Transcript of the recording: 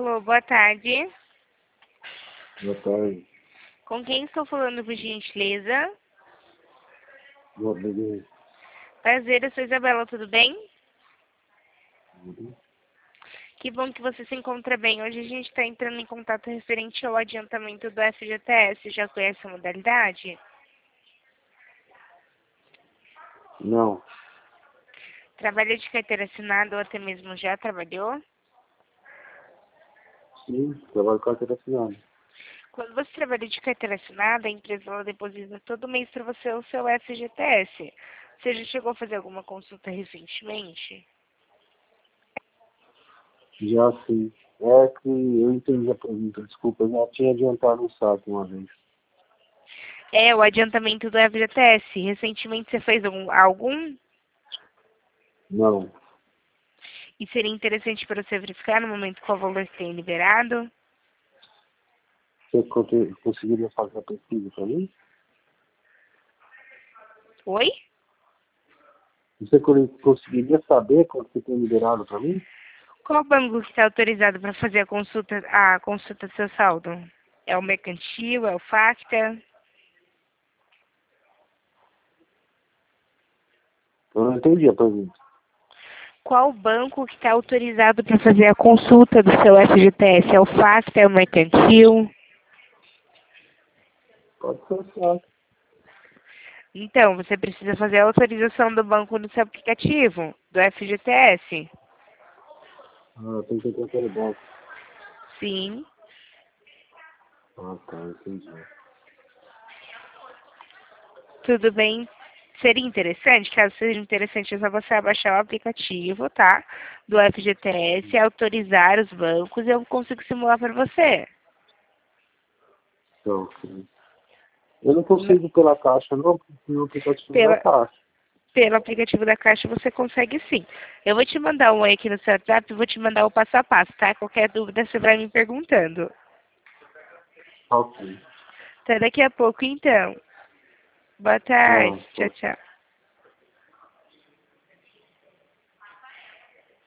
Alô, boa tarde. Boa tarde. Com quem estou falando, por gentileza? Boa tarde. Prazer, eu sou Isabela, tudo bem? Uhum. Que bom que você se encontra bem. Hoje a gente está entrando em contato referente ao adiantamento do FGTS. Já conhece a modalidade? Não, Trabalha de carteira assinada ou até mesmo já trabalhou? sim, trabalho com carteira assinada. Quando você trabalha de carteira assinada, a empresa ela deposita todo mês para você o seu FGTS. Você já chegou a fazer alguma consulta recentemente? Já sim. É que eu entendi a pergunta, desculpa, eu já tinha adiantado um saque uma vez. É, o adiantamento do FGTS. Recentemente você fez algum? Não, E seria interessante para você verificar no momento qual valor tem liberado? você conseguiria fazer a pesquisa para mim? Oi? Você conseguiria saber quanto você tem liberado para mim? Qual banco que está autorizado para fazer a consulta do seu saldo? É o Mercantil, é o Facta? Eu não entendi a pergunta. Qual banco que está autorizado para fazer a consulta do seu FGTS? É o Facta, é o Mercantil? Pode ser saque. Então, você precisa fazer a autorização do banco no seu aplicativo, do FGTS. Ah, tem que ter aquele banco. Sim. Ah, tá, entendi. Tudo bem. Seria interessante, caso seja interessante, é só você abaixar o aplicativo, tá? Do FGTS, autorizar os bancos e eu consigo simular para você. Então, sim. Eu não consigo pela caixa, não, porque no aplicativo da Pela, caixa. pelo aplicativo da Caixa você consegue sim. Eu vou te mandar um oi aqui no seu WhatsApp e vou te mandar o passo a passo, tá? Qualquer dúvida você vai me perguntando. Ok. Até daqui a pouco, então. Boa tarde. Tchau. Tchau, tchau.